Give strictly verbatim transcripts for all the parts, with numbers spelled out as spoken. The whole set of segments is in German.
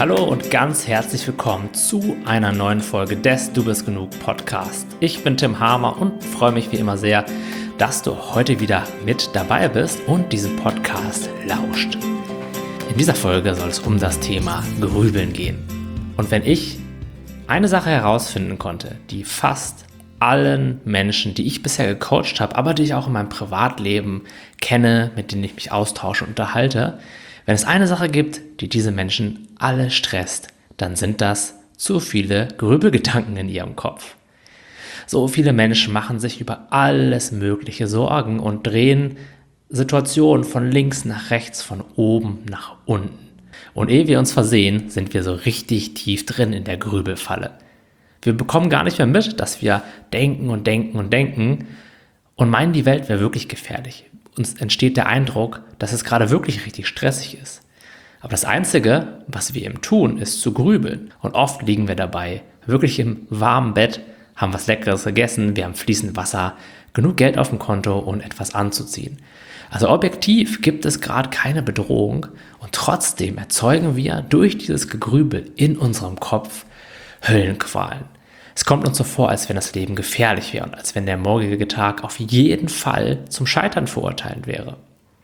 Hallo und ganz herzlich willkommen zu einer neuen Folge des Du bist genug Podcast. Ich bin Tim Hamer und freue mich wie immer sehr, dass du heute wieder mit dabei bist und diesem Podcast lauscht. In dieser Folge soll es um das Thema Grübeln gehen. Und wenn ich eine Sache herausfinden konnte, die fast allen Menschen, die ich bisher gecoacht habe, aber die ich auch in meinem Privatleben kenne, mit denen ich mich austausche und unterhalte, wenn es eine Sache gibt, die diese Menschen alle stresst, dann sind das zu viele Grübelgedanken in ihrem Kopf. So viele Menschen machen sich über alles Mögliche Sorgen und drehen Situationen von links nach rechts, von oben nach unten. Und ehe wir uns versehen, sind wir so richtig tief drin in der Grübelfalle. Wir bekommen gar nicht mehr mit, dass wir denken und denken und denken und meinen, die Welt wäre wirklich gefährlich. Uns entsteht der Eindruck, dass es gerade wirklich richtig stressig ist. Aber das Einzige, was wir eben tun, ist zu grübeln. Und oft liegen wir dabei wirklich im warmen Bett, haben was Leckeres gegessen, wir haben fließend Wasser, genug Geld auf dem Konto und etwas anzuziehen. Also objektiv gibt es gerade keine Bedrohung und trotzdem erzeugen wir durch dieses Gegrübel in unserem Kopf Höllenqualen. Es kommt uns so vor, als wenn das Leben gefährlich wäre und als wenn der morgige Tag auf jeden Fall zum Scheitern verurteilt wäre.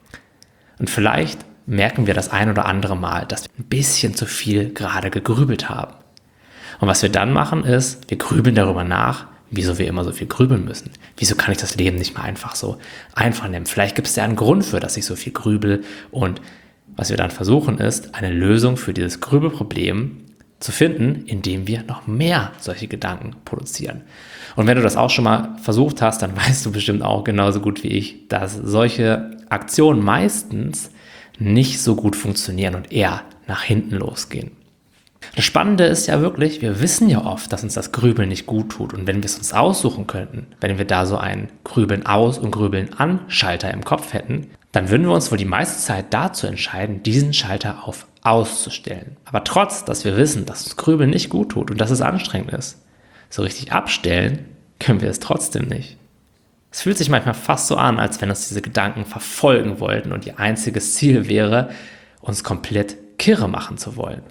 Und vielleicht merken wir das ein oder andere Mal, dass wir ein bisschen zu viel gerade gegrübelt haben. Und was wir dann machen ist, wir grübeln darüber nach, wieso wir immer so viel grübeln müssen. Wieso kann ich das Leben nicht mal einfach so einfach nehmen? Vielleicht gibt es ja einen Grund für, dass ich so viel grübel. Und was wir dann versuchen ist, eine Lösung für dieses Grübelproblem zu finden, indem wir noch mehr solche Gedanken produzieren. Und wenn du das auch schon mal versucht hast, dann weißt du bestimmt auch genauso gut wie ich, dass solche Aktionen meistens nicht so gut funktionieren und eher nach hinten losgehen. Das Spannende ist ja wirklich, wir wissen ja oft, dass uns das Grübeln nicht gut tut. Und wenn wir es uns aussuchen könnten, wenn wir da so einen Grübeln aus und Grübeln an Schalter im Kopf hätten, dann würden wir uns wohl die meiste Zeit dazu entscheiden, diesen Schalter auf auszustellen. Aber trotz, dass wir wissen, dass uns Grübeln nicht gut tut und dass es anstrengend ist, so richtig abstellen können wir es trotzdem nicht. Es fühlt sich manchmal fast so an, als wenn uns diese Gedanken verfolgen wollten und ihr einziges Ziel wäre, uns komplett kirre machen zu wollen.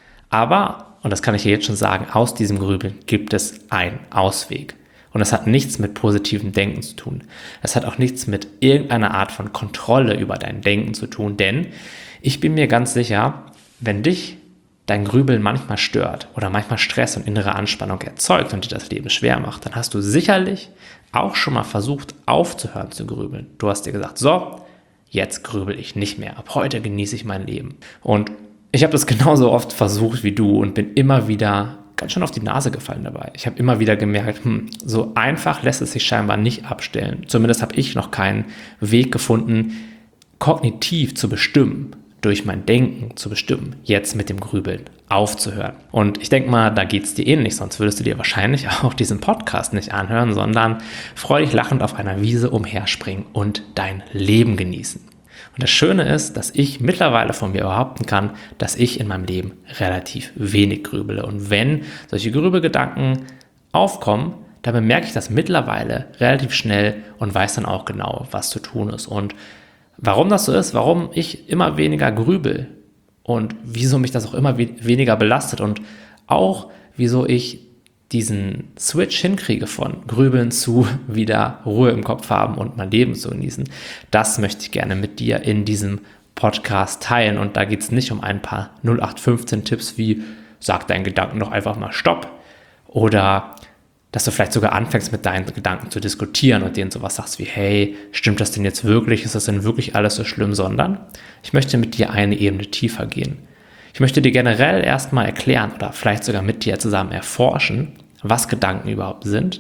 Aber, und das kann ich dir jetzt schon sagen, aus diesem Grübeln gibt es einen Ausweg. Und das hat nichts mit positivem Denken zu tun. Es hat auch nichts mit irgendeiner Art von Kontrolle über dein Denken zu tun, denn ich bin mir ganz sicher, wenn dich dein Grübeln manchmal stört oder manchmal Stress und innere Anspannung erzeugt und dir das Leben schwer macht, dann hast du sicherlich auch schon mal versucht, aufzuhören zu grübeln. Du hast dir gesagt, so, jetzt grübel ich nicht mehr. Ab heute genieße ich mein Leben. Und ich habe das genauso oft versucht wie du und bin immer wieder ganz schön auf die Nase gefallen dabei. Ich habe immer wieder gemerkt, hm, so einfach lässt es sich scheinbar nicht abstellen. Zumindest habe ich noch keinen Weg gefunden, kognitiv zu bestimmen, durch mein Denken zu bestimmen, jetzt mit dem Grübeln aufzuhören. Und ich denke mal, da geht es dir ähnlich, sonst würdest du dir wahrscheinlich auch diesen Podcast nicht anhören, sondern freudig lachend auf einer Wiese umherspringen und dein Leben genießen. Und das Schöne ist, dass ich mittlerweile von mir behaupten kann, dass ich in meinem Leben relativ wenig grübele. Und wenn solche Grübelgedanken aufkommen, dann bemerke ich das mittlerweile relativ schnell und weiß dann auch genau, was zu tun ist. Und warum das so ist, warum ich immer weniger grübel und wieso mich das auch immer we- weniger belastet und auch wieso ich diesen Switch hinkriege von Grübeln zu wieder Ruhe im Kopf haben und mein Leben zu genießen, das möchte ich gerne mit dir in diesem Podcast teilen. Und da geht es nicht um ein paar null acht fünfzehn Tipps wie, sag deinen Gedanken doch einfach mal Stopp oder dass du vielleicht sogar anfängst mit deinen Gedanken zu diskutieren und denen sowas sagst wie, hey, stimmt das denn jetzt wirklich? Ist das denn wirklich alles so schlimm? Sondern ich möchte mit dir eine Ebene tiefer gehen. Ich möchte dir generell erstmal erklären oder vielleicht sogar mit dir zusammen erforschen, was Gedanken überhaupt sind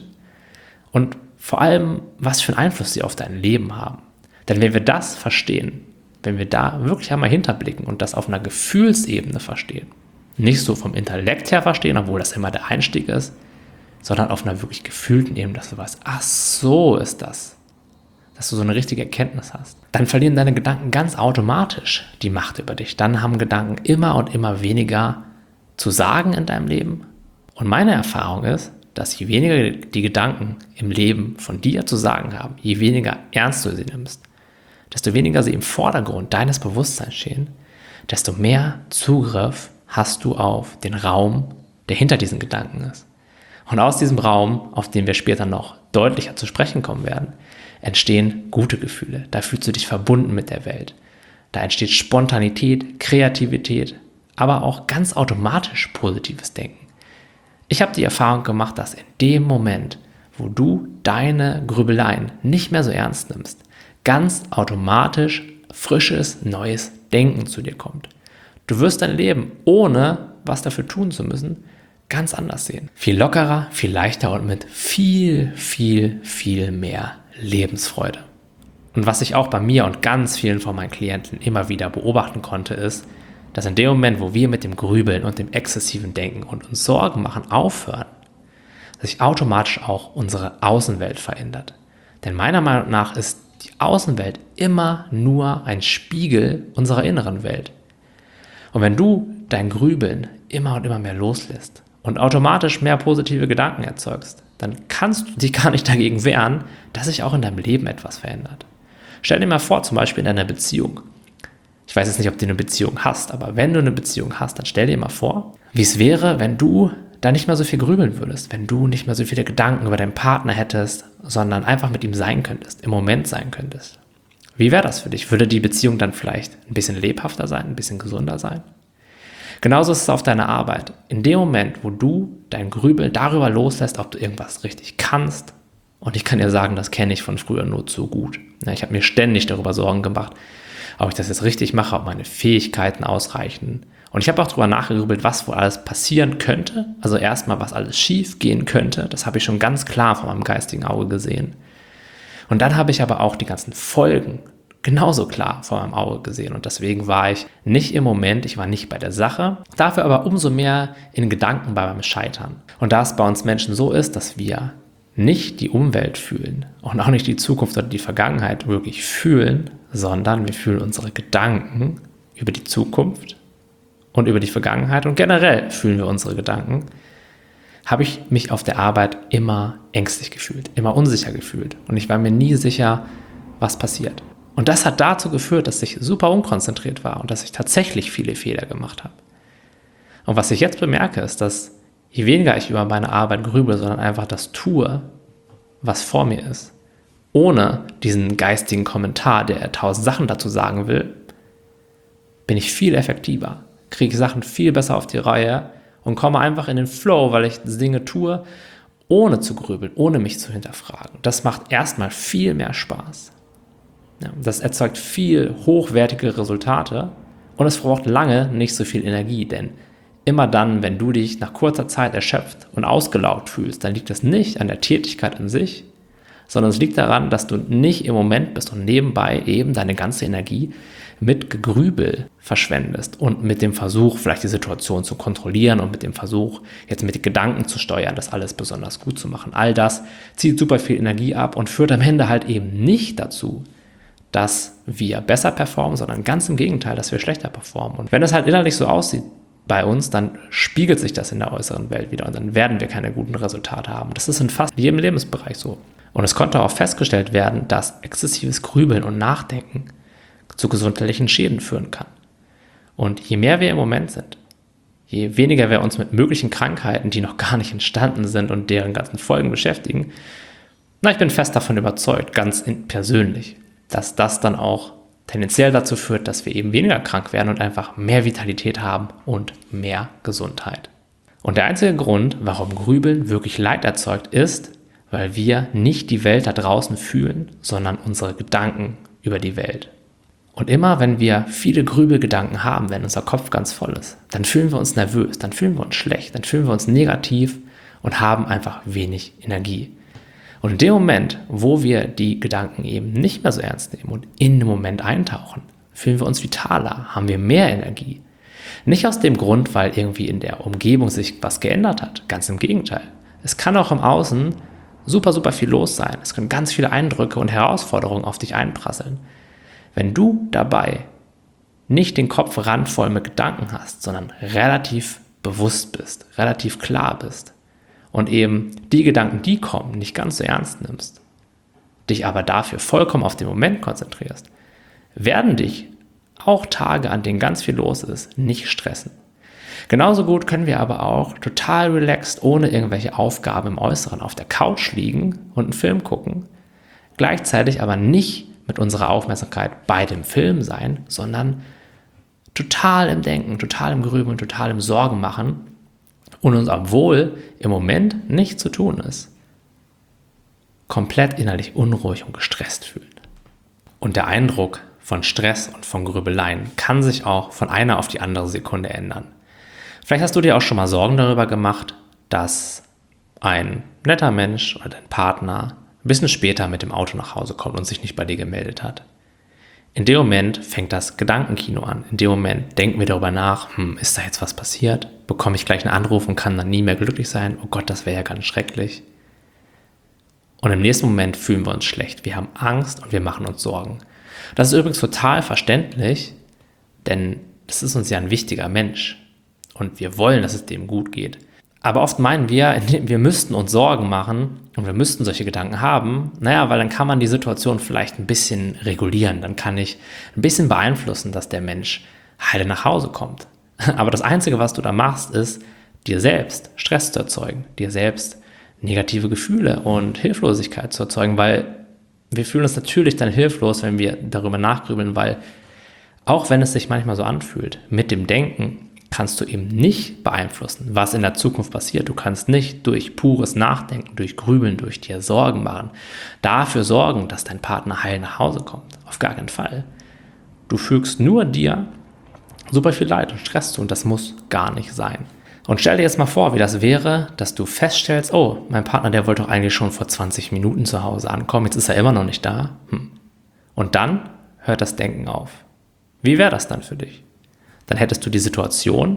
und vor allem, was für einen Einfluss sie auf dein Leben haben. Denn wenn wir das verstehen, wenn wir da wirklich einmal hinterblicken und das auf einer Gefühlsebene verstehen, nicht so vom Intellekt her verstehen, obwohl das immer der Einstieg ist, sondern auf einer wirklich gefühlten Ebene, dass du weißt, ach so ist das, dass du so eine richtige Erkenntnis hast, dann verlieren deine Gedanken ganz automatisch die Macht über dich. Dann haben Gedanken immer und immer weniger zu sagen in deinem Leben. Und meine Erfahrung ist, dass je weniger die Gedanken im Leben von dir zu sagen haben, je weniger ernst du sie nimmst, desto weniger sie im Vordergrund deines Bewusstseins stehen, desto mehr Zugriff hast du auf den Raum, der hinter diesen Gedanken ist. Und aus diesem Raum, auf den wir später noch deutlicher zu sprechen kommen werden, entstehen gute Gefühle. Da fühlst du dich verbunden mit der Welt. Da entsteht Spontanität, Kreativität, aber auch ganz automatisch positives Denken. Ich habe die Erfahrung gemacht, dass in dem Moment, wo du deine Grübeleien nicht mehr so ernst nimmst, ganz automatisch frisches, neues Denken zu dir kommt. Du wirst dein Leben, ohne was dafür tun zu müssen, ganz anders sehen. Viel lockerer, viel leichter und mit viel, viel, viel mehr Lebensfreude. Und was ich auch bei mir und ganz vielen von meinen Klienten immer wieder beobachten konnte, ist, dass in dem Moment, wo wir mit dem Grübeln und dem exzessiven Denken und uns Sorgen machen aufhören, sich automatisch auch unsere Außenwelt verändert. Denn meiner Meinung nach ist die Außenwelt immer nur ein Spiegel unserer inneren Welt. Und wenn du dein Grübeln immer und immer mehr loslässt und automatisch mehr positive Gedanken erzeugst, dann kannst du dich gar nicht dagegen wehren, dass sich auch in deinem Leben etwas verändert. Stell dir mal vor, zum Beispiel in einer Beziehung. Ich weiß jetzt nicht, ob du eine Beziehung hast, aber wenn du eine Beziehung hast, dann stell dir mal vor, wie es wäre, wenn du da nicht mehr so viel grübeln würdest, wenn du nicht mehr so viele Gedanken über deinen Partner hättest, sondern einfach mit ihm sein könntest, im Moment sein könntest. Wie wäre das für dich? Würde die Beziehung dann vielleicht ein bisschen lebhafter sein, ein bisschen gesunder sein? Genauso ist es auf deiner Arbeit. In dem Moment, wo du dein Grübeln darüber loslässt, ob du irgendwas richtig kannst, und ich kann dir sagen, das kenne ich von früher nur zu gut. Ich habe mir ständig darüber Sorgen gemacht, ob ich das jetzt richtig mache, ob meine Fähigkeiten ausreichen. Und ich habe auch darüber nachgegrübelt, was wohl alles passieren könnte. Also erstmal, was alles schief gehen könnte. Das habe ich schon ganz klar von meinem geistigen Auge gesehen. Und dann habe ich aber auch die ganzen Folgen genauso klar vor meinem Auge gesehen. Und deswegen war ich nicht im Moment, ich war nicht bei der Sache, dafür aber umso mehr in Gedanken bei meinem Scheitern. Und da es bei uns Menschen so ist, dass wir nicht die Umwelt fühlen und auch nicht die Zukunft oder die Vergangenheit wirklich fühlen, sondern wir fühlen unsere Gedanken über die Zukunft und über die Vergangenheit und generell fühlen wir unsere Gedanken, habe ich mich auf der Arbeit immer ängstlich gefühlt, immer unsicher gefühlt und ich war mir nie sicher, was passiert. Und das hat dazu geführt, dass ich super unkonzentriert war und dass ich tatsächlich viele Fehler gemacht habe. Und was ich jetzt bemerke, ist, dass je weniger ich über meine Arbeit grübele, sondern einfach das tue, was vor mir ist, ohne diesen geistigen Kommentar, der tausend Sachen dazu sagen will, bin ich viel effektiver, kriege Sachen viel besser auf die Reihe und komme einfach in den Flow, weil ich Dinge tue, ohne zu grübeln, ohne mich zu hinterfragen. Das macht erstmal viel mehr Spaß. Ja, das erzeugt viel hochwertige Resultate und es braucht lange nicht so viel Energie, denn immer dann, wenn du dich nach kurzer Zeit erschöpft und ausgelaugt fühlst, dann liegt das nicht an der Tätigkeit an sich, sondern es liegt daran, dass du nicht im Moment bist und nebenbei eben deine ganze Energie mit Gegrübel verschwendest und mit dem Versuch, vielleicht die Situation zu kontrollieren und mit dem Versuch, jetzt mit den Gedanken zu steuern, das alles besonders gut zu machen. All das zieht super viel Energie ab und führt am Ende halt eben nicht dazu, dass wir besser performen, sondern ganz im Gegenteil, dass wir schlechter performen. Und wenn es halt innerlich so aussieht bei uns, dann spiegelt sich das in der äußeren Welt wieder und dann werden wir keine guten Resultate haben. Das ist in fast jedem Lebensbereich so. Und es konnte auch festgestellt werden, dass exzessives Grübeln und Nachdenken zu gesundheitlichen Schäden führen kann. Und je mehr wir im Moment sind, je weniger wir uns mit möglichen Krankheiten, die noch gar nicht entstanden sind und deren ganzen Folgen beschäftigen, na, ich bin fest davon überzeugt, ganz in, persönlich, dass das dann auch tendenziell dazu führt, dass wir eben weniger krank werden und einfach mehr Vitalität haben und mehr Gesundheit. Und der einzige Grund, warum Grübeln wirklich Leid erzeugt, ist, weil wir nicht die Welt da draußen fühlen, sondern unsere Gedanken über die Welt. Und immer, wenn wir viele Grübelgedanken haben, wenn unser Kopf ganz voll ist, dann fühlen wir uns nervös, dann fühlen wir uns schlecht, dann fühlen wir uns negativ und haben einfach wenig Energie. Und in dem Moment, wo wir die Gedanken eben nicht mehr so ernst nehmen und in den Moment eintauchen, fühlen wir uns vitaler, haben wir mehr Energie. Nicht aus dem Grund, weil irgendwie in der Umgebung sich was geändert hat, ganz im Gegenteil. Es kann auch im Außen super, super viel los sein. Es können ganz viele Eindrücke und Herausforderungen auf dich einprasseln. Wenn du dabei nicht den Kopf randvoll mit Gedanken hast, sondern relativ bewusst bist, relativ klar bist und eben die Gedanken, die kommen, nicht ganz so ernst nimmst, dich aber dafür vollkommen auf den Moment konzentrierst, werden dich auch Tage, an denen ganz viel los ist, nicht stressen. Genauso gut können wir aber auch total relaxed, ohne irgendwelche Aufgaben im Äußeren, auf der Couch liegen und einen Film gucken, gleichzeitig aber nicht mit unserer Aufmerksamkeit bei dem Film sein, sondern total im Denken, total im Grübeln, total im Sorgen machen und uns, obwohl im Moment nichts zu tun ist, komplett innerlich unruhig und gestresst fühlen. Und der Eindruck von Stress und von Grübeleien kann sich auch von einer auf die andere Sekunde ändern. Vielleicht hast du dir auch schon mal Sorgen darüber gemacht, dass ein netter Mensch oder dein Partner ein bisschen später mit dem Auto nach Hause kommt und sich nicht bei dir gemeldet hat. In dem Moment fängt das Gedankenkino an. In dem Moment denken wir darüber nach, hm, ist da jetzt was passiert? Bekomme ich gleich einen Anruf und kann dann nie mehr glücklich sein? Oh Gott, das wäre ja ganz schrecklich. Und im nächsten Moment fühlen wir uns schlecht. Wir haben Angst und wir machen uns Sorgen. Das ist übrigens total verständlich, denn das ist uns ja ein wichtiger Mensch. Und wir wollen, dass es dem gut geht. Aber oft meinen wir, wir müssten uns Sorgen machen und wir müssten solche Gedanken haben. Naja, weil dann kann man die Situation vielleicht ein bisschen regulieren. Dann kann ich ein bisschen beeinflussen, dass der Mensch heile nach Hause kommt. Aber das Einzige, was du da machst, ist, dir selbst Stress zu erzeugen, dir selbst negative Gefühle und Hilflosigkeit zu erzeugen, weil wir fühlen uns natürlich dann hilflos, wenn wir darüber nachgrübeln, weil auch wenn es sich manchmal so anfühlt, mit dem Denken kannst du eben nicht beeinflussen, was in der Zukunft passiert. Du kannst nicht durch pures Nachdenken, durch Grübeln, durch dir Sorgen machen, dafür sorgen, dass dein Partner heil nach Hause kommt. Auf gar keinen Fall. Du fügst nur dir super viel Leid und Stress zu und das muss gar nicht sein. Und stell dir jetzt mal vor, wie das wäre, dass du feststellst, oh, mein Partner, der wollte doch eigentlich schon vor zwanzig Minuten zu Hause ankommen, jetzt ist er immer noch nicht da. Hm. Und dann hört das Denken auf. Wie wäre das dann für dich? Dann hättest du die Situation,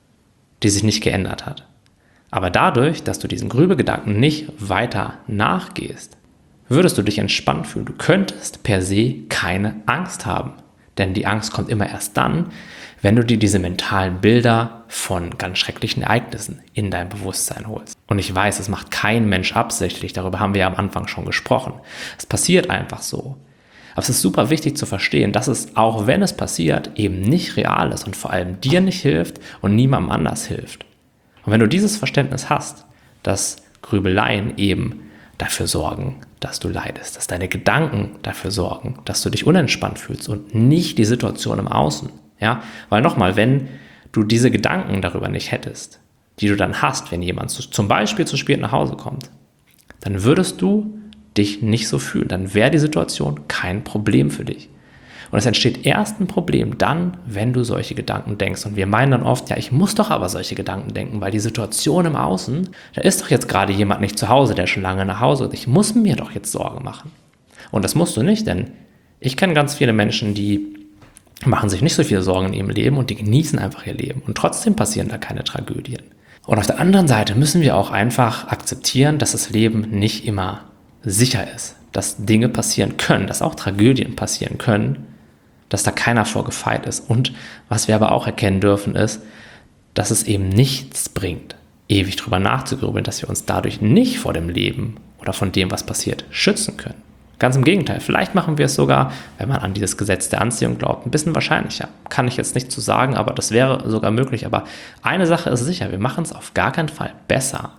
die sich nicht geändert hat. Aber dadurch, dass du diesen Grübelgedanken nicht weiter nachgehst, würdest du dich entspannt fühlen. Du könntest per se keine Angst haben. Denn die Angst kommt immer erst dann, wenn du dir diese mentalen Bilder von ganz schrecklichen Ereignissen in dein Bewusstsein holst. Und ich weiß, es macht kein Mensch absichtlich, darüber haben wir ja am Anfang schon gesprochen. Es passiert einfach so. Aber es ist super wichtig zu verstehen, dass es, auch wenn es passiert, eben nicht real ist und vor allem dir nicht hilft und niemandem anders hilft. Und wenn du dieses Verständnis hast, dass Grübeleien eben dafür sorgen, dass du leidest, dass deine Gedanken dafür sorgen, dass du dich unentspannt fühlst und nicht die Situation im Außen. Ja, weil nochmal, wenn du diese Gedanken darüber nicht hättest, die du dann hast, wenn jemand zu, zum Beispiel zu spät nach Hause kommt, dann würdest du dich nicht so fühlen. Dann wäre die Situation kein Problem für dich. Und es entsteht erst ein Problem dann, wenn du solche Gedanken denkst. Und wir meinen dann oft, ja, ich muss doch aber solche Gedanken denken, weil die Situation im Außen, da ist doch jetzt gerade jemand nicht zu Hause, der schon lange nach Hause ist. Ich muss mir doch jetzt Sorgen machen. Und das musst du nicht, denn ich kenne ganz viele Menschen, die machen sich nicht so viele Sorgen in ihrem Leben und die genießen einfach ihr Leben. Und trotzdem passieren da keine Tragödien. Und auf der anderen Seite müssen wir auch einfach akzeptieren, dass das Leben nicht immer sicher ist. Dass Dinge passieren können, dass auch Tragödien passieren können, dass da keiner vor gefeit ist. Und was wir aber auch erkennen dürfen, ist, dass es eben nichts bringt, ewig drüber nachzugrübeln, dass wir uns dadurch nicht vor dem Leben oder von dem, was passiert, schützen können. Ganz im Gegenteil, vielleicht machen wir es sogar, wenn man an dieses Gesetz der Anziehung glaubt, ein bisschen wahrscheinlicher. Kann ich jetzt nicht zu sagen, aber das wäre sogar möglich. Aber eine Sache ist sicher, wir machen es auf gar keinen Fall besser.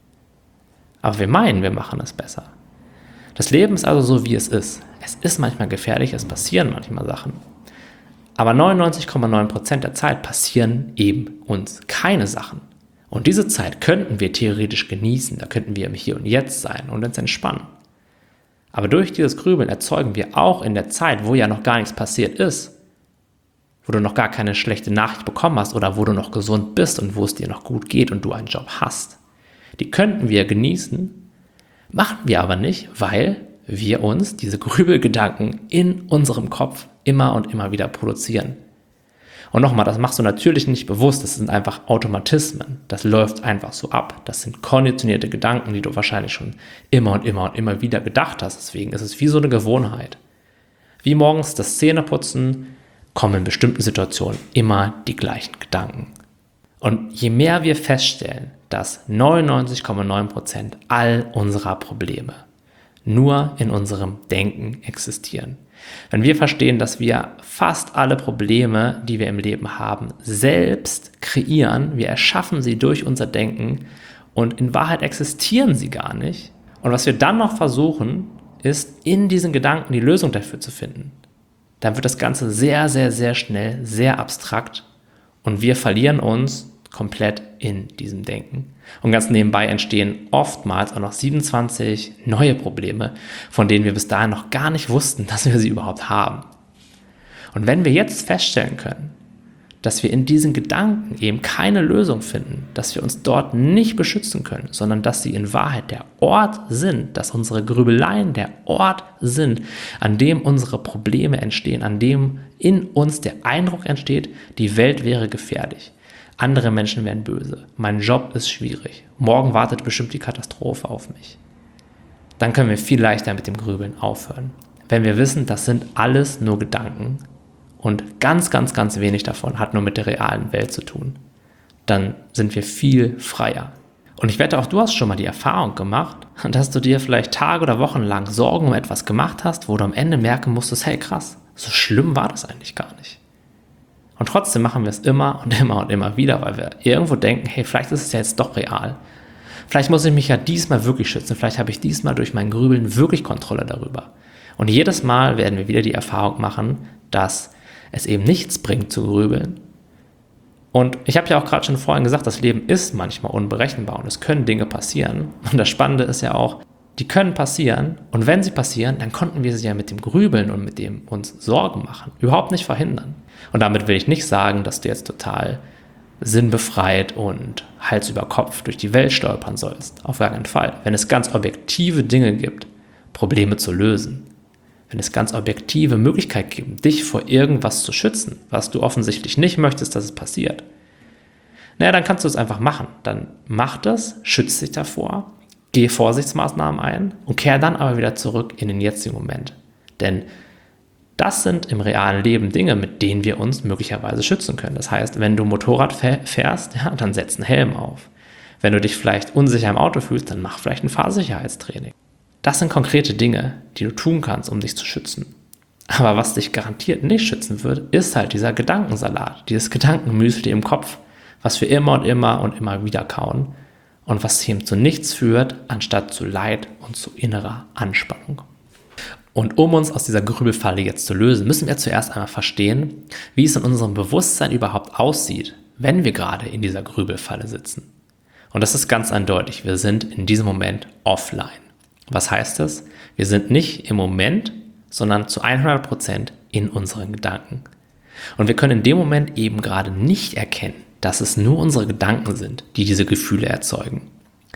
Aber wir meinen, wir machen es besser. Das Leben ist also so, wie es ist. Es ist manchmal gefährlich, es passieren manchmal Sachen. Aber neunundneunzig Komma neun Prozent der Zeit passieren eben uns keine Sachen. Und diese Zeit könnten wir theoretisch genießen, da könnten wir im Hier und Jetzt sein und uns entspannen. Aber durch dieses Grübeln erzeugen wir auch in der Zeit, wo ja noch gar nichts passiert ist, wo du noch gar keine schlechte Nachricht bekommen hast oder wo du noch gesund bist und wo es dir noch gut geht und du einen Job hast. Die könnten wir genießen, machen wir aber nicht, weil wir uns diese Grübelgedanken in unserem Kopf immer und immer wieder produzieren. Und nochmal, das machst du natürlich nicht bewusst, das sind einfach Automatismen, das läuft einfach so ab. Das sind konditionierte Gedanken, die du wahrscheinlich schon immer und immer und immer wieder gedacht hast. Deswegen ist es wie so eine Gewohnheit. Wie morgens das Zähneputzen, kommen in bestimmten Situationen immer die gleichen Gedanken. Und je mehr wir feststellen, dass neunundneunzig Komma neun Prozent all unserer Probleme nur in unserem Denken existieren, Wenn wir verstehen, dass wir fast alle Probleme, die wir im Leben haben, selbst kreieren, wir erschaffen sie durch unser Denken und in Wahrheit existieren sie gar nicht. Und was wir dann noch versuchen, ist, in diesen Gedanken die Lösung dafür zu finden. Dann wird das Ganze sehr, sehr, sehr schnell, sehr abstrakt und wir verlieren uns komplett in diesem Denken. Und ganz nebenbei entstehen oftmals auch noch siebenundzwanzig neue Probleme, von denen wir bis dahin noch gar nicht wussten, dass wir sie überhaupt haben. Und wenn wir jetzt feststellen können, dass wir in diesen Gedanken eben keine Lösung finden, dass wir uns dort nicht beschützen können, sondern dass sie in Wahrheit der Ort sind, dass unsere Grübeleien der Ort sind, an dem unsere Probleme entstehen, an dem in uns der Eindruck entsteht, die Welt wäre gefährlich. Andere Menschen werden böse. Mein Job ist schwierig. Morgen wartet bestimmt die Katastrophe auf mich. Dann können wir viel leichter mit dem Grübeln aufhören. Wenn wir wissen, das sind alles nur Gedanken und ganz, ganz, ganz wenig davon hat nur mit der realen Welt zu tun, dann sind wir viel freier. Und ich wette, auch du hast schon mal die Erfahrung gemacht, dass du dir vielleicht Tage oder Wochen lang Sorgen um etwas gemacht hast, wo du am Ende merken musstest, hey krass, so schlimm war das eigentlich gar nicht. Und trotzdem machen wir es immer und immer und immer wieder, weil wir irgendwo denken, hey, vielleicht ist es ja jetzt doch real. Vielleicht muss ich mich ja diesmal wirklich schützen. Vielleicht habe ich diesmal durch mein Grübeln wirklich Kontrolle darüber. Und jedes Mal werden wir wieder die Erfahrung machen, dass es eben nichts bringt zu grübeln. Und ich habe ja auch gerade schon vorhin gesagt, das Leben ist manchmal unberechenbar und es können Dinge passieren. Und das Spannende ist ja auch, die können passieren und wenn sie passieren, dann konnten wir sie ja mit dem Grübeln und mit dem uns Sorgen machen überhaupt nicht verhindern. Und damit will ich nicht sagen, dass du jetzt total sinnbefreit und Hals über Kopf durch die Welt stolpern sollst. Auf gar keinen Fall. Wenn es ganz objektive Dinge gibt, Probleme zu lösen, wenn es ganz objektive Möglichkeiten gibt, dich vor irgendwas zu schützen, was du offensichtlich nicht möchtest, dass es passiert, naja, dann kannst du es einfach machen. Dann mach das, schütz dich davor, geh Vorsichtsmaßnahmen ein und kehr dann aber wieder zurück in den jetzigen Moment. Denn das sind im realen Leben Dinge, mit denen wir uns möglicherweise schützen können. Das heißt, wenn du Motorrad fährst, ja, dann setz einen Helm auf. Wenn du dich vielleicht unsicher im Auto fühlst, dann mach vielleicht ein Fahrsicherheitstraining. Das sind konkrete Dinge, die du tun kannst, um dich zu schützen. Aber was dich garantiert nicht schützen wird, ist halt dieser Gedankensalat, dieses Gedankenmüsli im Kopf, was wir immer und immer und immer wieder kauen und was eben zu nichts führt, anstatt zu Leid und zu innerer Anspannung. Und um uns aus dieser Grübelfalle jetzt zu lösen, müssen wir zuerst einmal verstehen, wie es in unserem Bewusstsein überhaupt aussieht, wenn wir gerade in dieser Grübelfalle sitzen. Und das ist ganz eindeutig, wir sind in diesem Moment offline. Was heißt das? Wir sind nicht im Moment, sondern zu hundert Prozent in unseren Gedanken. Und wir können in dem Moment eben gerade nicht erkennen, dass es nur unsere Gedanken sind, die diese Gefühle erzeugen.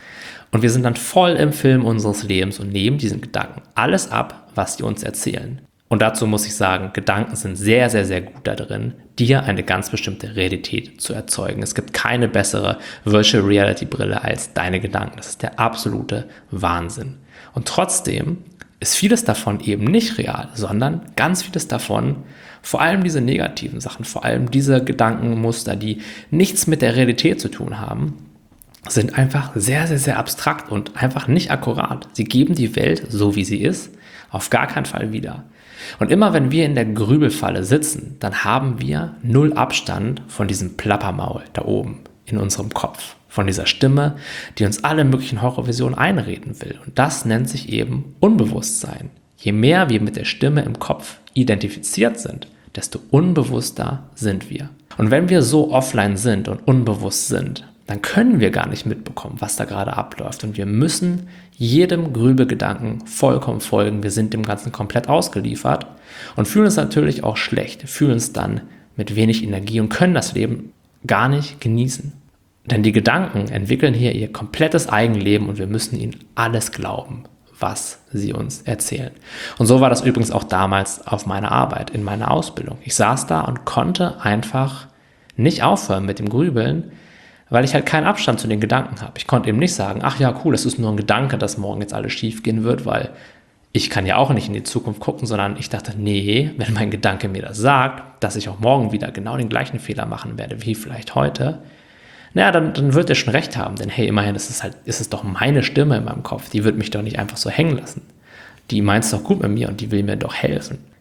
Und wir sind dann voll im Film unseres Lebens und nehmen diesen Gedanken alles ab, was die uns erzählen. Und dazu muss ich sagen, Gedanken sind sehr, sehr, sehr gut da drin, dir eine ganz bestimmte Realität zu erzeugen. Es gibt keine bessere Virtual Reality Brille als deine Gedanken. Das ist der absolute Wahnsinn. Und trotzdem ist vieles davon eben nicht real, sondern ganz vieles davon, vor allem diese negativen Sachen, vor allem diese Gedankenmuster, die nichts mit der Realität zu tun haben, sind einfach sehr, sehr, sehr abstrakt und einfach nicht akkurat. Sie geben die Welt, so wie sie ist, auf gar keinen Fall wieder. Und immer wenn wir in der Grübelfalle sitzen, dann haben wir null Abstand von diesem Plappermaul da oben in unserem Kopf. Von dieser Stimme, die uns alle möglichen Horrorvisionen einreden will. Und das nennt sich eben Unbewusstsein. Je mehr wir mit der Stimme im Kopf identifiziert sind, desto unbewusster sind wir. Und wenn wir so offline sind und unbewusst sind, dann können wir gar nicht mitbekommen, was da gerade abläuft. Und wir müssen jedem Grübelgedanken vollkommen folgen. Wir sind dem Ganzen komplett ausgeliefert und fühlen uns natürlich auch schlecht, fühlen uns dann mit wenig Energie und können das Leben gar nicht genießen. Denn die Gedanken entwickeln hier ihr komplettes Eigenleben und wir müssen ihnen alles glauben, was sie uns erzählen. Und so war das übrigens auch damals auf meiner Arbeit, in meiner Ausbildung. Ich saß da und konnte einfach nicht aufhören mit dem Grübeln, weil ich halt keinen Abstand zu den Gedanken habe. Ich konnte eben nicht sagen, ach ja, cool, das ist nur ein Gedanke, dass morgen jetzt alles schief gehen wird, weil ich kann ja auch nicht in die Zukunft gucken, sondern ich dachte, nee, wenn mein Gedanke mir das sagt, dass ich auch morgen wieder genau den gleichen Fehler machen werde, wie vielleicht heute, naja, dann, dann wird er schon recht haben, denn hey, immerhin ist es halt, ist es doch meine Stimme in meinem Kopf, die wird mich doch nicht einfach so hängen lassen. Die meint es doch gut mit mir und die will mir doch helfen.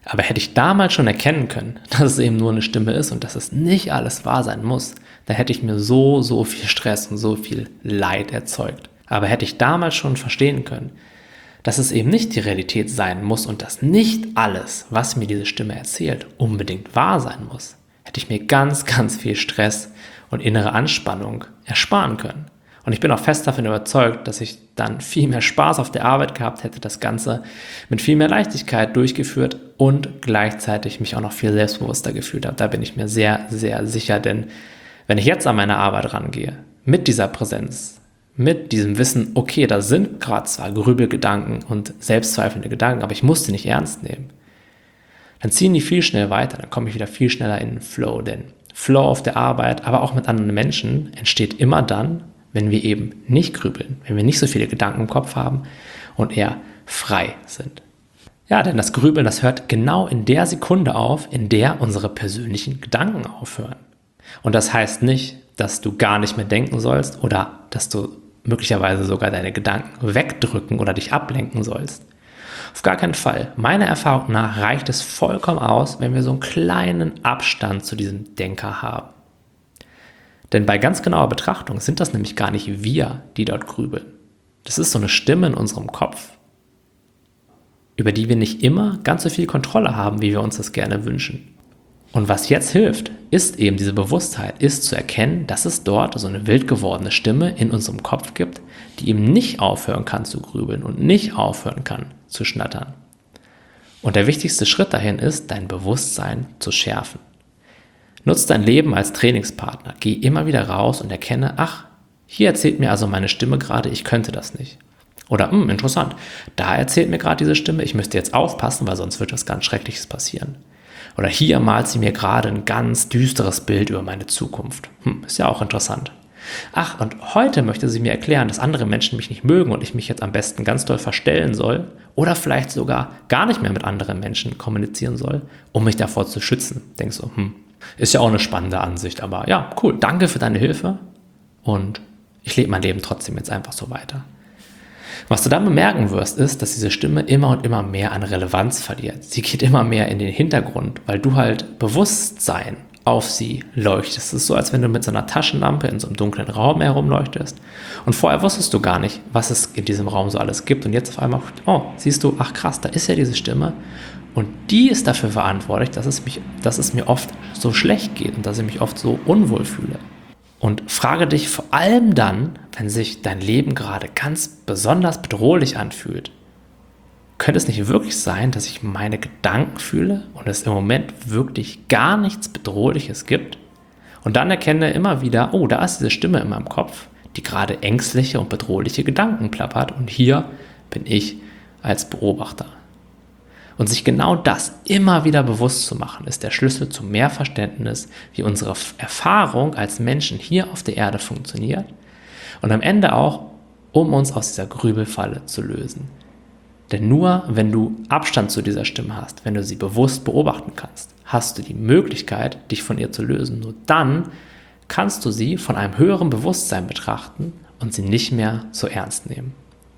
Aber hätte ich damals schon erkennen können, dass es eben nur eine Stimme ist und dass es nicht alles wahr sein muss, dann hätte ich mir so, so viel Stress und so viel Leid erzeugt. Aber hätte ich damals schon verstehen können, dass es eben nicht die Realität sein muss und dass nicht alles, was mir diese Stimme erzählt, unbedingt wahr sein muss, hätte ich mir ganz, ganz viel Stress und innere Anspannung ersparen können. Und ich bin auch fest davon überzeugt, dass ich dann viel mehr Spaß auf der Arbeit gehabt hätte, das Ganze mit viel mehr Leichtigkeit durchgeführt und gleichzeitig mich auch noch viel selbstbewusster gefühlt habe. Da bin ich mir sehr, sehr sicher, denn wenn ich jetzt an meine Arbeit rangehe, mit dieser Präsenz, mit diesem Wissen, okay, da sind gerade zwar Grübelgedanken und selbstzweifelnde Gedanken, aber ich muss die nicht ernst nehmen, dann ziehen die viel schnell weiter, dann komme ich wieder viel schneller in den Flow, denn Flow auf der Arbeit, aber auch mit anderen Menschen entsteht immer dann, wenn wir eben nicht grübeln, wenn wir nicht so viele Gedanken im Kopf haben und eher frei sind. Ja, denn das Grübeln, das hört genau in der Sekunde auf, in der unsere persönlichen Gedanken aufhören. Und das heißt nicht, dass du gar nicht mehr denken sollst oder dass du möglicherweise sogar deine Gedanken wegdrücken oder dich ablenken sollst. Auf gar keinen Fall. Meiner Erfahrung nach reicht es vollkommen aus, wenn wir so einen kleinen Abstand zu diesem Denker haben. Denn bei ganz genauer Betrachtung sind das nämlich gar nicht wir, die dort grübeln. Das ist so eine Stimme in unserem Kopf, über die wir nicht immer ganz so viel Kontrolle haben, wie wir uns das gerne wünschen. Und was jetzt hilft, ist eben diese Bewusstheit, ist zu erkennen, dass es dort so eine wild gewordene Stimme in unserem Kopf gibt, die eben nicht aufhören kann zu grübeln und nicht aufhören kann zu schnattern. Und der wichtigste Schritt dahin ist, dein Bewusstsein zu schärfen. Nutz dein Leben als Trainingspartner, geh immer wieder raus und erkenne, ach, hier erzählt mir also meine Stimme gerade, ich könnte das nicht. Oder, hm, interessant, da erzählt mir gerade diese Stimme, ich müsste jetzt aufpassen, weil sonst wird was ganz Schreckliches passieren. Oder hier malt sie mir gerade ein ganz düsteres Bild über meine Zukunft. Hm, ist ja auch interessant. Ach, und heute möchte sie mir erklären, dass andere Menschen mich nicht mögen und ich mich jetzt am besten ganz doll verstellen soll oder vielleicht sogar gar nicht mehr mit anderen Menschen kommunizieren soll, um mich davor zu schützen. Denkst du, hm, ist ja auch eine spannende Ansicht, aber ja, cool, danke für deine Hilfe und ich lebe mein Leben trotzdem jetzt einfach so weiter. Was du dann bemerken wirst, ist, dass diese Stimme immer und immer mehr an Relevanz verliert. Sie geht immer mehr in den Hintergrund, weil du halt Bewusstsein auf sie leuchtest. Es ist so, als wenn du mit so einer Taschenlampe in so einem dunklen Raum herumleuchtest. Und vorher wusstest du gar nicht, was es in diesem Raum so alles gibt. Und jetzt auf einmal, oh, siehst du, ach krass, da ist ja diese Stimme. Und die ist dafür verantwortlich, dass es, mich, dass es mir oft so schlecht geht und dass ich mich oft so unwohl fühle. Und frage dich vor allem dann, wenn sich dein Leben gerade ganz besonders bedrohlich anfühlt, könnte es nicht wirklich sein, dass ich meine Gedanken fühle und es im Moment wirklich gar nichts Bedrohliches gibt? Und dann erkenne immer wieder, oh, da ist diese Stimme in meinem Kopf, die gerade ängstliche und bedrohliche Gedanken plappert und hier bin ich als Beobachter. Und sich genau das immer wieder bewusst zu machen, ist der Schlüssel zu mehr Verständnis, wie unsere Erfahrung als Menschen hier auf der Erde funktioniert und am Ende auch, um uns aus dieser Grübelfalle zu lösen. Denn nur wenn du Abstand zu dieser Stimme hast, wenn du sie bewusst beobachten kannst, hast du die Möglichkeit, dich von ihr zu lösen. Nur dann kannst du sie von einem höheren Bewusstsein betrachten und sie nicht mehr so ernst nehmen.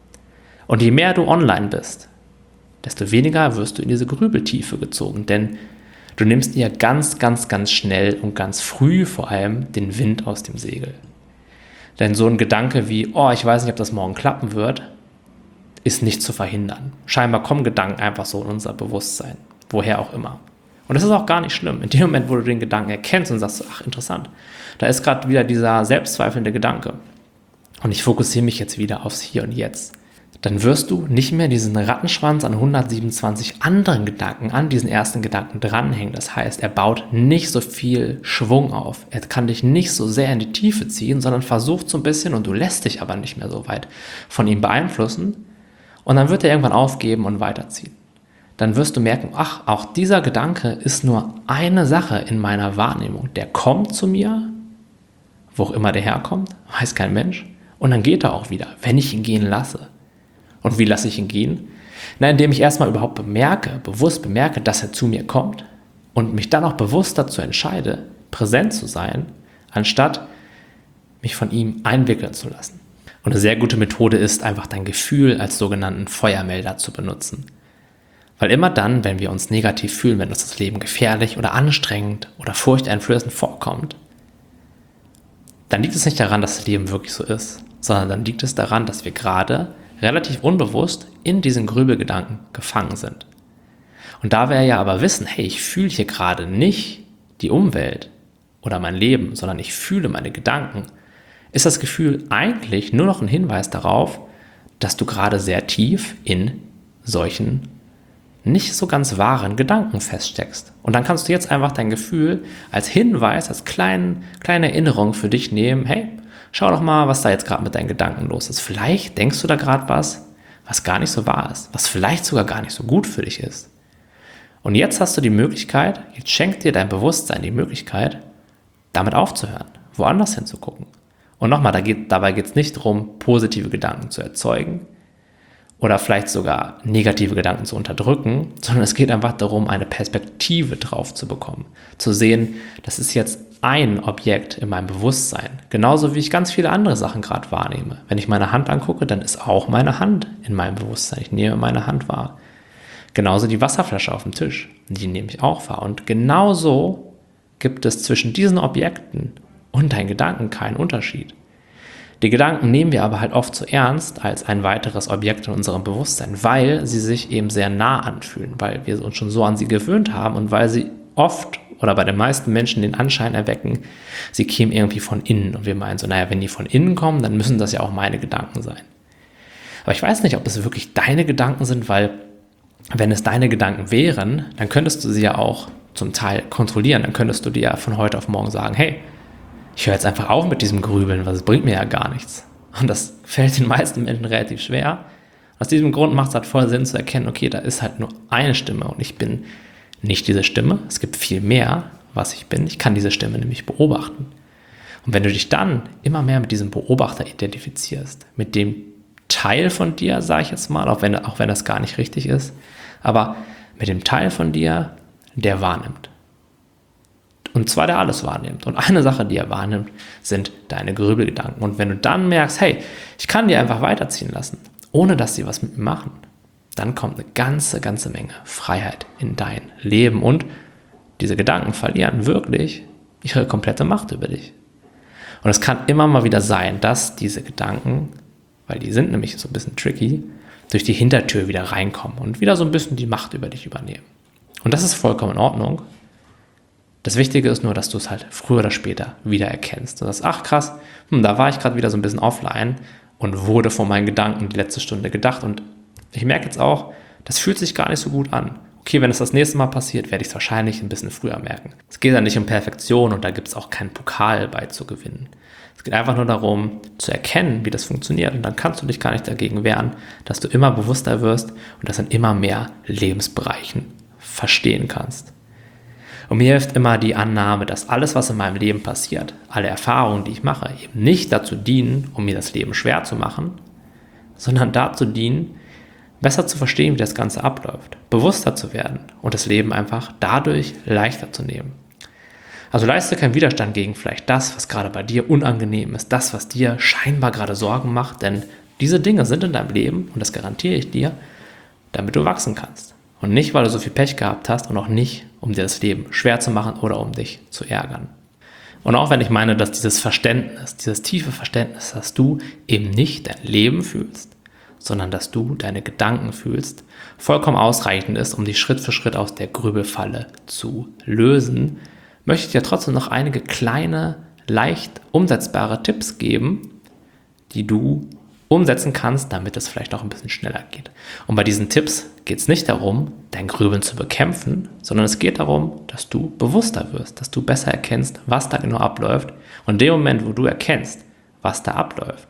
Und je mehr du online bist, desto weniger wirst du in diese Grübeltiefe gezogen, denn du nimmst ihr ganz, ganz, ganz schnell und ganz früh vor allem den Wind aus dem Segel. Denn so ein Gedanke wie, oh, ich weiß nicht, ob das morgen klappen wird, ist nicht zu verhindern. Scheinbar kommen Gedanken einfach so in unser Bewusstsein, woher auch immer. Und das ist auch gar nicht schlimm. In dem Moment, wo du den Gedanken erkennst und sagst, ach, interessant, da ist gerade wieder dieser selbstzweifelnde Gedanke und ich fokussiere mich jetzt wieder aufs Hier und Jetzt, dann wirst du nicht mehr diesen Rattenschwanz an hundertsiebenundzwanzig anderen Gedanken an diesen ersten Gedanken dranhängen. Das heißt, er baut nicht so viel Schwung auf. Er kann dich nicht so sehr in die Tiefe ziehen, sondern versucht so ein bisschen und du lässt dich aber nicht mehr so weit von ihm beeinflussen. Und dann wird er irgendwann aufgeben und weiterziehen. Dann wirst du merken, ach, auch dieser Gedanke ist nur eine Sache in meiner Wahrnehmung. Der kommt zu mir, wo auch immer der herkommt, weiß kein Mensch. Und dann geht er auch wieder, wenn ich ihn gehen lasse. Und wie lasse ich ihn gehen? Na, indem ich erstmal überhaupt bemerke, bewusst bemerke, dass er zu mir kommt und mich dann auch bewusst dazu entscheide, präsent zu sein, anstatt mich von ihm einwickeln zu lassen. Und eine sehr gute Methode ist, einfach dein Gefühl als sogenannten Feuermelder zu benutzen. Weil immer dann, wenn wir uns negativ fühlen, wenn uns das Leben gefährlich oder anstrengend oder furchteinflößend vorkommt, dann liegt es nicht daran, dass das Leben wirklich so ist, sondern dann liegt es daran, dass wir gerade relativ unbewusst in diesen Grübelgedanken gefangen sind. Und da wir ja aber wissen, hey, ich fühle hier gerade nicht die Umwelt oder mein Leben, sondern ich fühle meine Gedanken, ist das Gefühl eigentlich nur noch ein Hinweis darauf, dass du gerade sehr tief in solchen nicht so ganz wahren Gedanken feststeckst. Und dann kannst du jetzt einfach dein Gefühl als Hinweis, als kleinen, kleine Erinnerung für dich nehmen, hey, schau doch mal, was da jetzt gerade mit deinen Gedanken los ist. Vielleicht denkst du da gerade was, was gar nicht so wahr ist, was vielleicht sogar gar nicht so gut für dich ist. Und jetzt hast du die Möglichkeit, jetzt schenkt dir dein Bewusstsein die Möglichkeit, damit aufzuhören, woanders hinzugucken. Und nochmal, da geht, dabei geht es nicht darum, positive Gedanken zu erzeugen oder vielleicht sogar negative Gedanken zu unterdrücken, sondern es geht einfach darum, eine Perspektive drauf zu bekommen. Zu sehen, das ist jetzt ein Objekt in meinem Bewusstsein. Genauso wie ich ganz viele andere Sachen gerade wahrnehme. Wenn ich meine Hand angucke, dann ist auch meine Hand in meinem Bewusstsein. Ich nehme meine Hand wahr. Genauso die Wasserflasche auf dem Tisch. Die nehme ich auch wahr. Und genauso gibt es zwischen diesen Objekten und deinen Gedanken keinen Unterschied. Die Gedanken nehmen wir aber halt oft zu ernst als ein weiteres Objekt in unserem Bewusstsein, weil sie sich eben sehr nah anfühlen, weil wir uns schon so an sie gewöhnt haben und weil sie oft oder bei den meisten Menschen den Anschein erwecken, sie kämen irgendwie von innen. Und wir meinen so, naja, wenn die von innen kommen, dann müssen das ja auch meine Gedanken sein. Aber ich weiß nicht, ob es wirklich deine Gedanken sind, weil wenn es deine Gedanken wären, dann könntest du sie ja auch zum Teil kontrollieren. Dann könntest du dir ja von heute auf morgen sagen, hey, ich höre jetzt einfach auf mit diesem Grübeln, weil es bringt mir ja gar nichts. Und das fällt den meisten Menschen relativ schwer. Aus diesem Grund macht es halt voll Sinn zu erkennen, okay, da ist halt nur eine Stimme und ich bin nicht diese Stimme. Es gibt viel mehr, was ich bin. Ich kann diese Stimme nämlich beobachten. Und wenn du dich dann immer mehr mit diesem Beobachter identifizierst, mit dem Teil von dir, sage ich jetzt mal, auch wenn, auch wenn das gar nicht richtig ist, aber mit dem Teil von dir, der wahrnimmt. Und zwar der alles wahrnimmt. Und eine Sache, die er wahrnimmt, sind deine Grübelgedanken. Und wenn du dann merkst, hey, ich kann die einfach weiterziehen lassen, ohne dass sie was mit mir machen, dann kommt eine ganze, ganze Menge Freiheit in dein Leben. Und diese Gedanken verlieren wirklich ihre komplette Macht über dich. Und es kann immer mal wieder sein, dass diese Gedanken, weil die sind nämlich so ein bisschen tricky, durch die Hintertür wieder reinkommen und wieder so ein bisschen die Macht über dich übernehmen. Und das ist vollkommen in Ordnung. Das Wichtige ist nur, dass du es halt früher oder später wieder erkennst. Du sagst, ach krass, hm, da war ich gerade wieder so ein bisschen offline und wurde von meinen Gedanken die letzte Stunde gedacht. Und ich merke jetzt auch, das fühlt sich gar nicht so gut an. Okay, wenn es das nächste Mal passiert, werde ich es wahrscheinlich ein bisschen früher merken. Es geht ja nicht um Perfektion und da gibt es auch keinen Pokal bei zu gewinnen. Es geht einfach nur darum, zu erkennen, wie das funktioniert. Und dann kannst du dich gar nicht dagegen wehren, dass du immer bewusster wirst und das in immer mehr Lebensbereichen verstehen kannst. Und mir hilft immer die Annahme, dass alles, was in meinem Leben passiert, alle Erfahrungen, die ich mache, eben nicht dazu dienen, um mir das Leben schwer zu machen, sondern dazu dienen, besser zu verstehen, wie das Ganze abläuft, bewusster zu werden und das Leben einfach dadurch leichter zu nehmen. Also leiste keinen Widerstand gegen vielleicht das, was gerade bei dir unangenehm ist, das, was dir scheinbar gerade Sorgen macht, denn diese Dinge sind in deinem Leben, und das garantiere ich dir, damit du wachsen kannst. Und nicht, weil du so viel Pech gehabt hast und auch nicht, um dir das Leben schwer zu machen oder um dich zu ärgern. Und auch wenn ich meine, dass dieses Verständnis, dieses tiefe Verständnis, dass du eben nicht dein Leben fühlst, sondern dass du deine Gedanken fühlst, vollkommen ausreichend ist, um dich Schritt für Schritt aus der Grübelfalle zu lösen, möchte ich dir trotzdem noch einige kleine, leicht umsetzbare Tipps geben, die du umsetzen kannst, damit es vielleicht auch ein bisschen schneller geht. Und bei diesen Tipps geht es nicht darum, dein Grübeln zu bekämpfen, sondern es geht darum, dass du bewusster wirst, dass du besser erkennst, was da genau abläuft. Und in dem Moment, wo du erkennst, was da abläuft,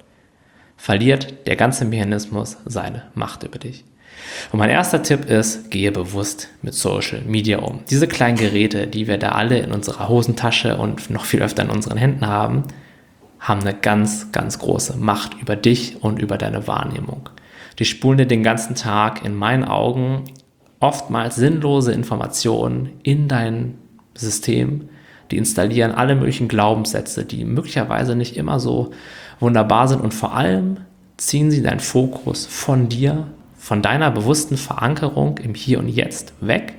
verliert der ganze Mechanismus seine Macht über dich. Und mein erster Tipp ist, gehe bewusst mit Social Media um. Diese kleinen Geräte, die wir da alle in unserer Hosentasche und noch viel öfter in unseren Händen haben, haben eine ganz, ganz große Macht über dich und über deine Wahrnehmung. Die spulen dir den ganzen Tag in meinen Augen oftmals sinnlose Informationen in dein System. Die installieren alle möglichen Glaubenssätze, die möglicherweise nicht immer so wunderbar sind und vor allem ziehen sie deinen Fokus von dir, von deiner bewussten Verankerung im Hier und Jetzt weg,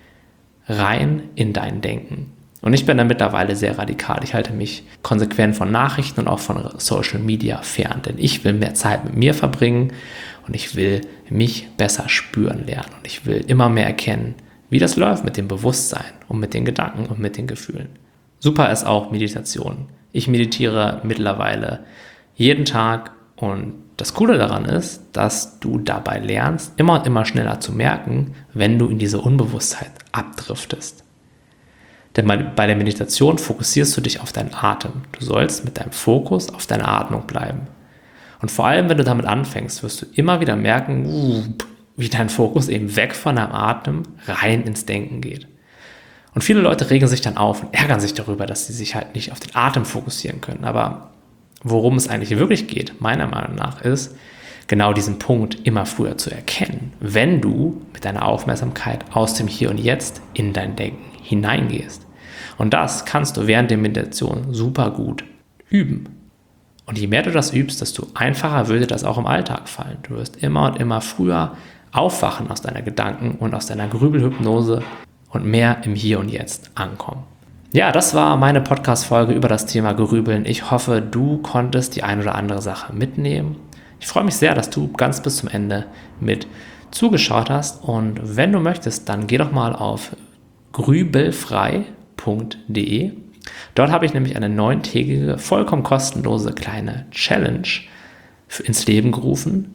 rein in dein Denken. Und ich bin da mittlerweile sehr radikal. Ich halte mich konsequent von Nachrichten und auch von Social Media fern, denn ich will mehr Zeit mit mir verbringen und ich will mich besser spüren lernen und ich will immer mehr erkennen, wie das läuft mit dem Bewusstsein und mit den Gedanken und mit den Gefühlen. Super ist auch Meditation. Ich meditiere mittlerweile jeden Tag und das Coole daran ist, dass du dabei lernst, immer und immer schneller zu merken, wenn du in diese Unbewusstheit abdriftest. Denn bei der Meditation fokussierst du dich auf deinen Atem. Du sollst mit deinem Fokus auf deine Atmung bleiben. Und vor allem, wenn du damit anfängst, wirst du immer wieder merken, wie dein Fokus eben weg von deinem Atem rein ins Denken geht. Und viele Leute regen sich dann auf und ärgern sich darüber, dass sie sich halt nicht auf den Atem fokussieren können. Aber worum es eigentlich wirklich geht, meiner Meinung nach, ist, genau diesen Punkt immer früher zu erkennen, wenn du mit deiner Aufmerksamkeit aus dem Hier und Jetzt in dein Denken hineingehst. Und das kannst du während der Meditation super gut üben. Und je mehr du das übst, desto einfacher würde das auch im Alltag fallen. Du wirst immer und immer früher aufwachen aus deiner Gedanken- und aus deiner Grübelhypnose und mehr im Hier und Jetzt ankommen. Ja, das war meine Podcast-Folge über das Thema Grübeln. Ich hoffe, du konntest die ein oder andere Sache mitnehmen. Ich freue mich sehr, dass du ganz bis zum Ende mit zugeschaut hast. Und wenn du möchtest, dann geh doch mal auf grübelfrei punkt de. Dort habe ich nämlich eine neuntägige, vollkommen kostenlose kleine Challenge ins Leben gerufen,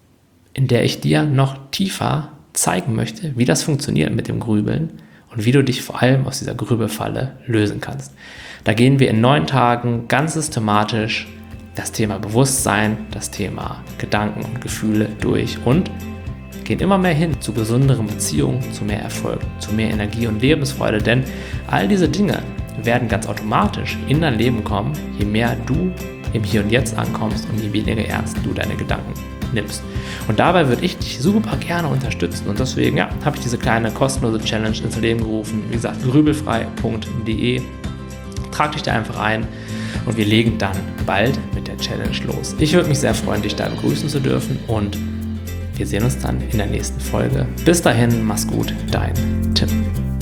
in der ich dir noch tiefer zeigen möchte, wie das funktioniert mit dem Grübeln und wie du dich vor allem aus dieser Grübelfalle lösen kannst. Da gehen wir in neun Tagen ganz systematisch das Thema Bewusstsein, das Thema Gedanken und Gefühle durch und gehen immer mehr hin zu gesünderen Beziehungen, zu mehr Erfolg, zu mehr Energie und Lebensfreude, denn all diese Dinge werden ganz automatisch in dein Leben kommen, je mehr du im Hier und Jetzt ankommst und je weniger ernst du deine Gedanken nimmst. Und dabei würde ich dich super gerne unterstützen und deswegen ja, habe ich diese kleine kostenlose Challenge ins Leben gerufen. Wie gesagt, grübelfrei punkt de. Trag dich da einfach ein und wir legen dann bald mit der Challenge los. Ich würde mich sehr freuen, dich da begrüßen zu dürfen und wir sehen uns dann in der nächsten Folge. Bis dahin, mach's gut, dein Tim.